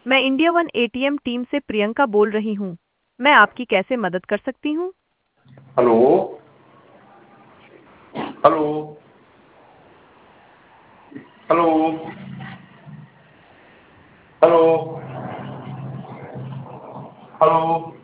मैं India one ATM team से प्रियंका बोल रही हूँ। मैं आपकी कैसे मदद कर सकती हूँ? Hello. Hello. Hello. Hello. Hello.